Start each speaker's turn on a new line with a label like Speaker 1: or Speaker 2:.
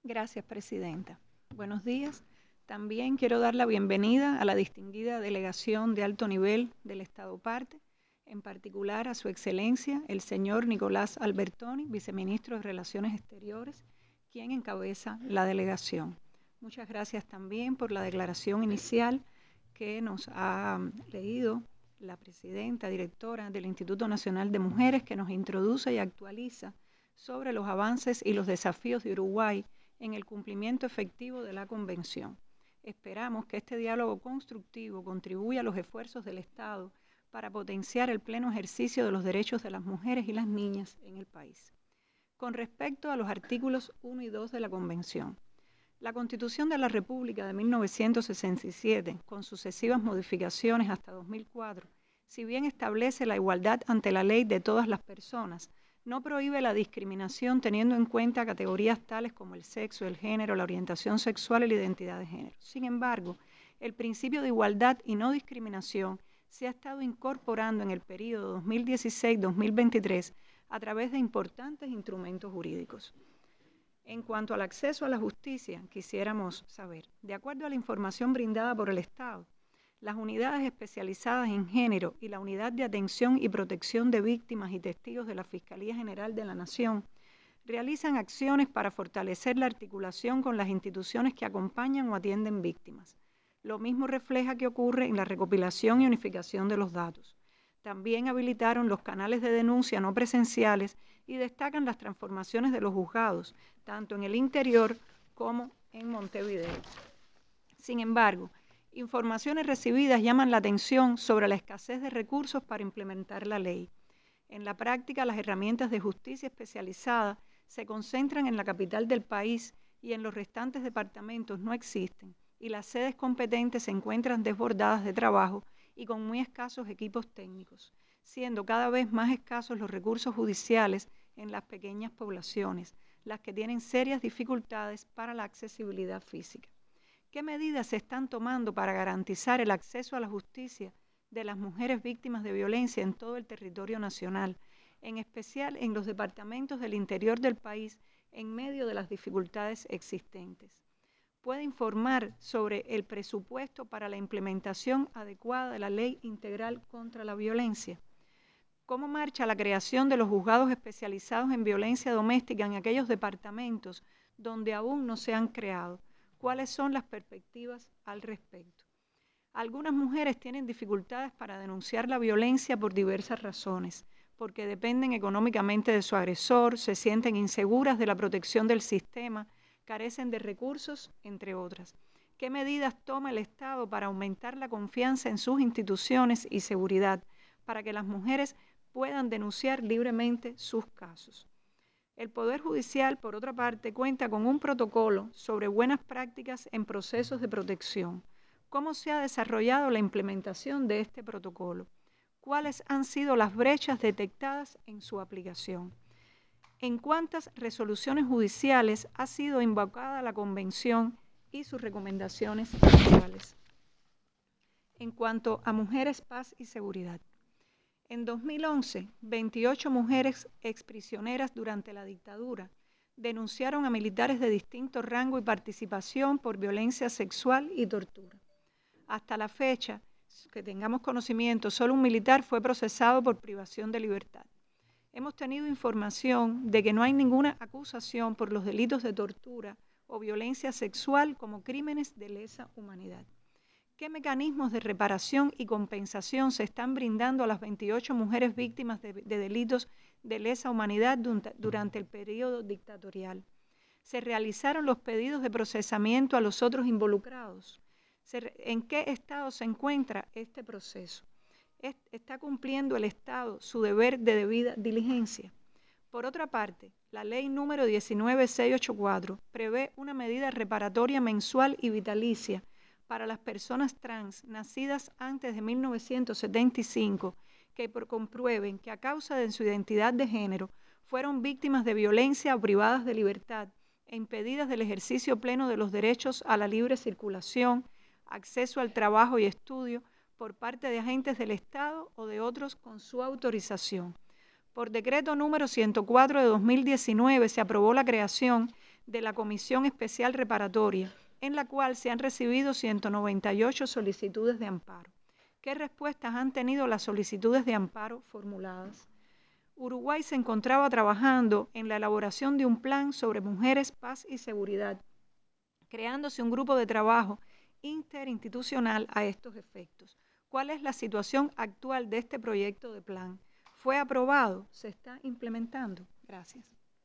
Speaker 1: Gracias, Presidenta. Buenos días. También quiero dar la bienvenida a la distinguida delegación de alto nivel del Estado Parte, en particular a Su Excelencia, el señor Nicolás Albertoni, Viceministro de Relaciones Exteriores, quien encabeza la delegación. Muchas gracias también por la declaración inicial que nos ha leído la Presidenta, Directora del Instituto Nacional de Mujeres, que nos introduce y actualiza sobre los avances y los desafíos de Uruguay en el cumplimiento efectivo de la Convención. Esperamos que este diálogo constructivo contribuya a los esfuerzos del Estado para potenciar el pleno ejercicio de los derechos de las mujeres y las niñas en el país. Con respecto a los artículos 1 y 2 de la Convención, la Constitución de la República de 1967, con sucesivas modificaciones hasta 2004, si bien establece la igualdad ante la ley de todas las personas, no prohíbe la discriminación teniendo en cuenta categorías tales como el sexo, el género, la orientación sexual y la identidad de género. Sin embargo, el principio de igualdad y no discriminación se ha estado incorporando en el periodo 2016-2023 a través de importantes instrumentos jurídicos. En cuanto al acceso a la justicia, quisiéramos saber, de acuerdo a la información brindada por el Estado, las unidades especializadas en género y la Unidad de Atención y Protección de Víctimas y Testigos de la Fiscalía General de la Nación realizan acciones para fortalecer la articulación con las instituciones que acompañan o atienden víctimas. Lo mismo refleja que ocurre en la recopilación y unificación de los datos. También habilitaron los canales de denuncia no presenciales y destacan las transformaciones de los juzgados, tanto en el interior como en Montevideo. Sin embargo, informaciones recibidas llaman la atención sobre la escasez de recursos para implementar la ley. En la práctica, las herramientas de justicia especializada se concentran en la capital del país y en los restantes departamentos no existen, y las sedes competentes se encuentran desbordadas de trabajo y con muy escasos equipos técnicos, siendo cada vez más escasos los recursos judiciales en las pequeñas poblaciones, las que tienen serias dificultades para la accesibilidad física. ¿Qué medidas se están tomando para garantizar el acceso a la justicia de las mujeres víctimas de violencia en todo el territorio nacional, en especial en los departamentos del interior del país, en medio de las dificultades existentes? ¿Puede informar sobre el presupuesto para la implementación adecuada de la Ley Integral contra la Violencia? ¿Cómo marcha la creación de los juzgados especializados en violencia doméstica en aquellos departamentos donde aún no se han creado? ¿Cuáles son las perspectivas al respecto? Algunas mujeres tienen dificultades para denunciar la violencia por diversas razones, porque dependen económicamente de su agresor, se sienten inseguras de la protección del sistema, carecen de recursos, entre otras. ¿Qué medidas toma el Estado para aumentar la confianza en sus instituciones y seguridad, para que las mujeres puedan denunciar libremente sus casos? El Poder Judicial, por otra parte, cuenta con un protocolo sobre buenas prácticas en procesos de protección. ¿Cómo se ha desarrollado la implementación de este protocolo? ¿Cuáles han sido las brechas detectadas en su aplicación? ¿En cuántas resoluciones judiciales ha sido invocada la Convención y sus recomendaciones actuales? En cuanto a mujeres, paz y seguridad. En 2011, 28 mujeres exprisioneras durante la dictadura denunciaron a militares de distinto rango y participación por violencia sexual y tortura. Hasta la fecha, que tengamos conocimiento, solo un militar fue procesado por privación de libertad. Hemos tenido información de que no hay ninguna acusación por los delitos de tortura o violencia sexual como crímenes de lesa humanidad. ¿Qué mecanismos de reparación y compensación se están brindando a las 28 mujeres víctimas de delitos de lesa humanidad durante el periodo dictatorial? ¿Se realizaron los pedidos de procesamiento a los otros involucrados? ¿En qué estado se encuentra este proceso? ¿Está cumpliendo el Estado su deber de debida diligencia? Por otra parte, la ley número 19684 prevé una medida reparatoria mensual y vitalicia para las personas trans nacidas antes de 1975 que comprueben que a causa de su identidad de género fueron víctimas de violencia o privadas de libertad e impedidas del ejercicio pleno de los derechos a la libre circulación, acceso al trabajo y estudio por parte de agentes del Estado o de otros con su autorización. Por decreto número 104 de 2019 se aprobó la creación de la Comisión Especial Reparatoria, en la cual se han recibido 198 solicitudes de amparo. ¿Qué respuestas han tenido las solicitudes de amparo formuladas? Uruguay se encontraba trabajando en la elaboración de un plan sobre mujeres, paz y seguridad, creándose un grupo de trabajo interinstitucional a estos efectos. ¿Cuál es la situación actual de este proyecto de plan? ¿Fue aprobado? ¿Se está implementando? Gracias.